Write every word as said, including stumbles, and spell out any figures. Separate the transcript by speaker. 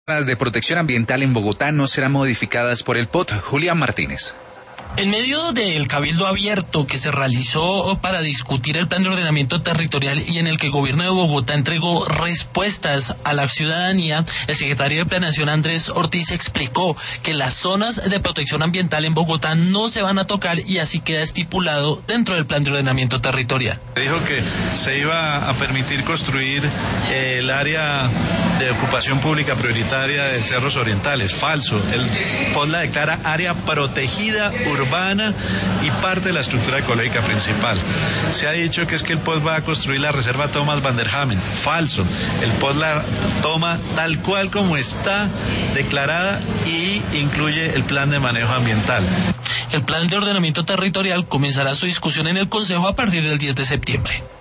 Speaker 1: Las de protección ambiental en Bogotá no serán modificadas por el P O T. Julián Martínez.
Speaker 2: En medio del cabildo abierto que se realizó para discutir el plan de ordenamiento territorial y en el que el gobierno de Bogotá entregó respuestas a la ciudadanía, el secretario de Planeación Andrés Ortiz explicó que las zonas de protección ambiental en Bogotá no se van a tocar y así queda estipulado dentro del plan de ordenamiento territorial.
Speaker 3: Dijo que se iba a permitir construir eh, el área de ocupación pública prioritaria de Cerros Orientales. Falso. El P O T la declara área protegida urbana y parte de la estructura ecológica principal. Se ha dicho que es que el P O T va a construir la reserva Thomas van der Hamen. Falso. El P O T la toma tal cual como está declarada y incluye el plan de manejo ambiental.
Speaker 2: El plan de ordenamiento territorial comenzará su discusión en el Consejo a partir del diez de septiembre.